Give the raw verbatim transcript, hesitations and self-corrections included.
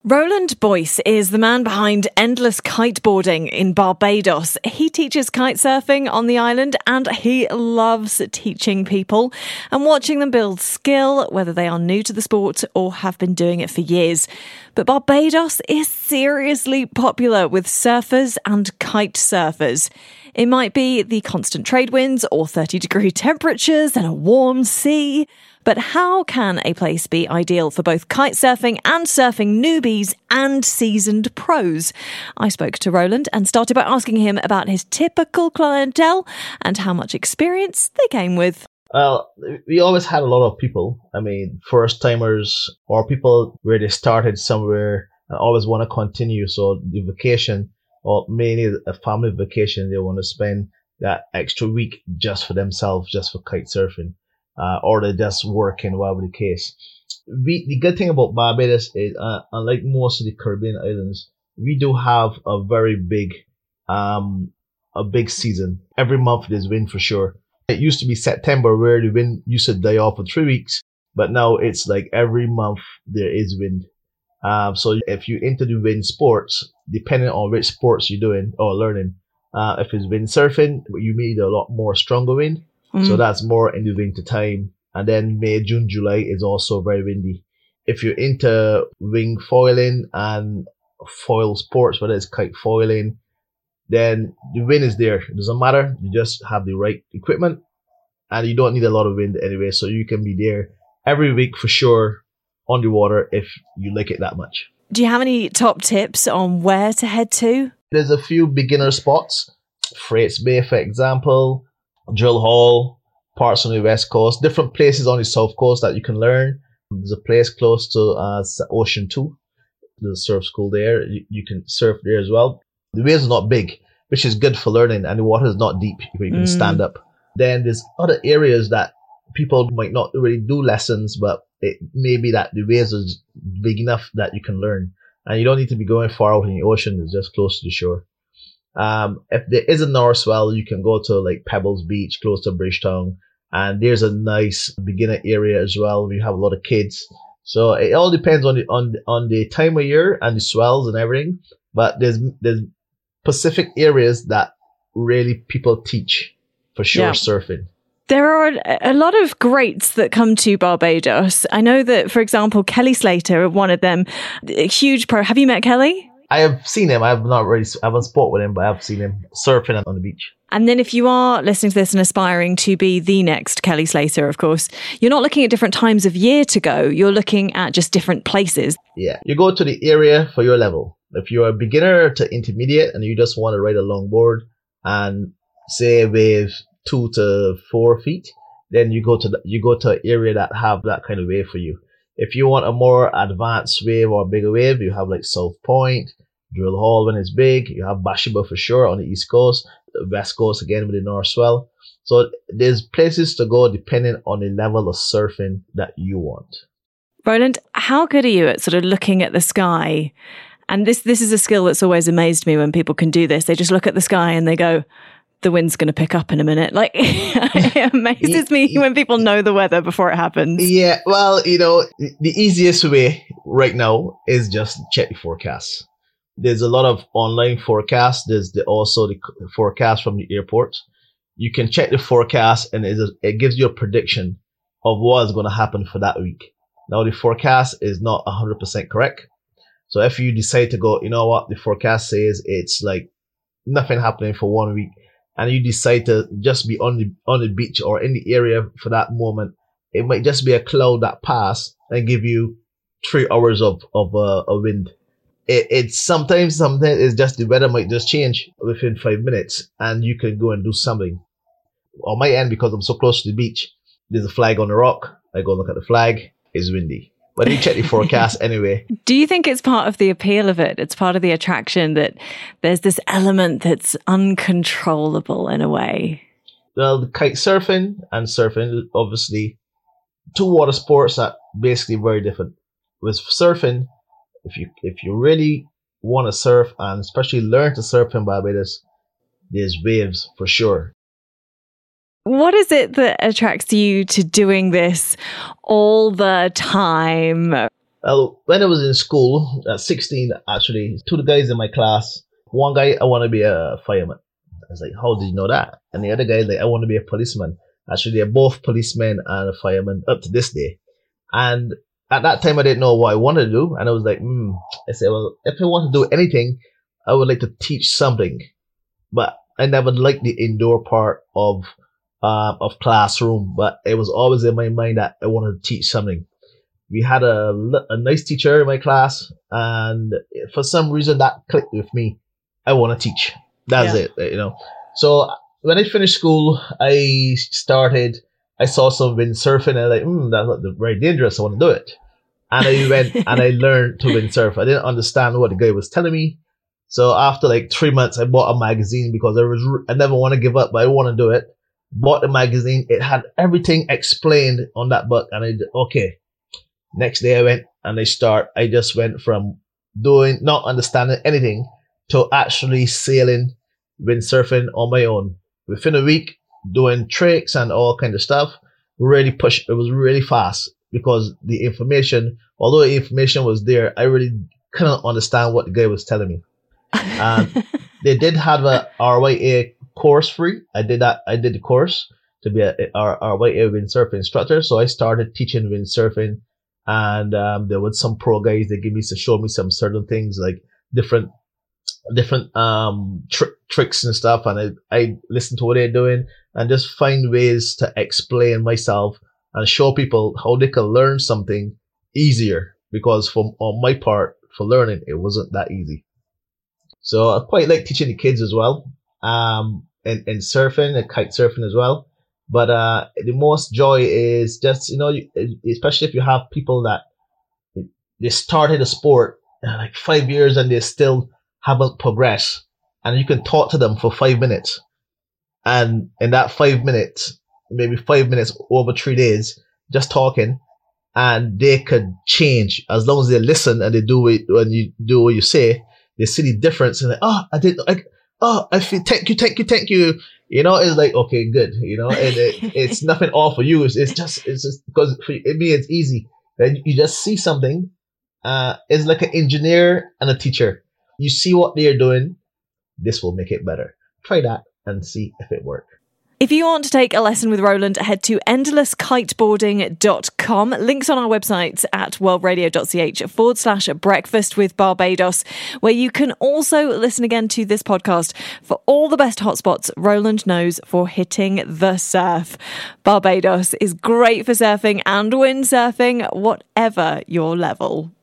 Roland Boyce is the man behind Endless Kiteboarding in Barbados. He teaches kite surfing on the island and he loves teaching people and watching them build skill, whether they are new to the sport or have been doing it for years. But Barbados is seriously popular with surfers and kite surfers. It might be the constant trade winds or thirty degree temperatures and a warm sea. But how can a place be ideal for both kite surfing and surfing newbies and seasoned pros? I spoke to Roland and started by asking him about his typical clientele and how much experience they came with. Well, we always had a lot of people. I mean, first timers or people where they started somewhere and always want to continue. So the vacation, or mainly a family vacation, they want to spend that extra week just for themselves, just for kite surfing. Uh, or they're just working, whatever the case. We, the good thing about Barbados is, uh, unlike most of the Caribbean islands, we do have a very big, um, a big season. Every month there's wind for sure. It used to be September where the wind used to die off for three weeks, but now it's like every month there is wind. Um, so if you're into the wind sports, depending on which sports you're doing or learning, uh, if it's wind surfing, you need a lot more stronger wind. So that's more in the winter time. And then May, June, July is also very windy. If you're into wing foiling and foil sports, whether it's kite foiling, then the wind is there. It doesn't matter. You just have the right equipment and you don't need a lot of wind anyway. So you can be there every week for sure on the water if you like it that much. Do you have any top tips on where to head to? There's a few beginner spots. Freights Bay, for example. Drill Hall, parts on the west coast, different places on the south coast that you can learn. There's a place close to uh, Ocean two, the surf school there. You, you can surf there as well. The waves are not big, which is good for learning, and the water is not deep where you can mm. stand up. Then there's other areas that people might not really do lessons, but it may be that the waves are big enough that you can learn. And you don't need to be going far out in the ocean, it's just close to the shore. Um, if there is a north swell, you can go to like Pebbles Beach, close to Bridgetown, and there's a nice beginner area as well. We have a lot of kids, so it all depends on the on on the time of year and the swells and everything. But there's there's specific areas that really people teach for sure yeah. surfing. There are a lot of greats that come to Barbados. I know that, for example, Kelly Slater, one of them, a huge pro. Have you met Kelly? I have seen him. I have not really, I haven't sport with him, but I've seen him surfing on the beach. And then if you are listening to this and aspiring to be the next Kelly Slater, of course, you're not looking at different times of year to go. You're looking at just different places. Yeah. You go to the area for your level. If you're a beginner to intermediate and you just want to ride a longboard and say with two to four feet, then you go to the, you go to an area that have that kind of wave for you. If you want a more advanced wave or bigger wave, you have like South Point, Drill Hall when it's big. You have Bashiba for sure on the East Coast, the West Coast again with the North Swell. So there's places to go depending on the level of surfing that you want. Roland, how good are you at sort of looking at the sky? And this this is a skill that's always amazed me when people can do this. They just look at the sky and they go, the wind's going to pick up in a minute. Like, it amazes me when people know the weather before it happens. Yeah, well, you know, the easiest way right now is just check the forecast. There's a lot of online forecasts. There's the, also the forecast from the airport. You can check the forecast and it, it gives you a prediction of what is going to happen for that week. Now, the forecast is not one hundred percent correct. So if you decide to go, you know what, the forecast says it's like nothing happening for one week, and you decide to just be on the on the beach or in the area for that moment, it might just be a cloud that pass and give you three hours of of uh, a wind. It, it's sometimes sometimes it's just the weather might just change within five minutes, and you can go and do something. On my end, because I'm so close to the beach, there's a flag on the rock. I go look at the flag. It's windy. But you check the forecast anyway. Do you think it's part of the appeal of it? It's part of the attraction that there's this element that's uncontrollable in a way? Well, the kite surfing and surfing, obviously, two water sports are basically very different. With surfing, if you if you really want to surf and especially learn to surf in Barbados, there's waves for sure. What is it that attracts you to doing this all the time? Well, when I was in school, at sixteen, actually, two of the guys in my class, one guy, I want to be a fireman. I was like, how did you know that? And the other guy, like, I want to be a policeman. Actually, they're both policemen and a fireman up to this day. And at that time, I didn't know what I wanted to do. And I was like, hmm. I said, well, if I want to do anything, I would like to teach something. But I never liked the indoor part of um, of classroom. But it was always in my mind that I wanted to teach something. We had a, a nice teacher in my class. And for some reason, that clicked with me. I want to teach. That's yeah. it, you know. So when I finished school, I started, I saw some windsurfing and I was like, hmm, that's very dangerous. I want to do it. And I went and I learned to windsurf. I didn't understand what the guy was telling me. So after like three months, I bought a magazine because I was, I never want to give up, but I want to do it. Bought the magazine. It had everything explained on that book. And I did, okay. Next day I went and I start, I just went from doing, not understanding anything to actually sailing, windsurfing on my own. Within a week, doing tricks and all kind of stuff, really push. It was really fast because the information, although the information was there, I really couldn't understand what the guy was telling me. Um, they did have a R Y A course free. I did that. I did the course to be a, a R Y A windsurfing instructor. So I started teaching windsurfing, and um, there was some pro guys that give me to show me some certain things like different. different um tr- tricks and stuff, and I, I listen to what they're doing and just find ways to explain myself and show people how they can learn something easier, because from on my part for learning it wasn't that easy. So I quite like teaching the kids as well, um and, and surfing and kite surfing as well. But uh the most joy is just, you know, especially if you have people that they started a sport like five years and they still haven't progressed, and you can talk to them for five minutes, and in that five minutes, maybe five minutes over three days, just talking, and they could change as long as they listen and they do it when you do what you say. They see the difference and like, oh, I did, I, oh, I feel, thank you, thank you, thank you. You know, it's like, okay, good. You know, and it, it's nothing all for you. It's, it's just, it's just because for me, it's easy. And you just see something. Uh, it's like an engineer and a teacher. You see what they're doing, this will make it better. Try that and see if it works. If you want to take a lesson with Roland, head to endless kiteboarding dot com. Links on our website at worldradio.ch forward slash breakfast with Barbados, where you can also listen again to this podcast for all the best hotspots Roland knows for hitting the surf. Barbados is great for surfing and windsurfing, whatever your level.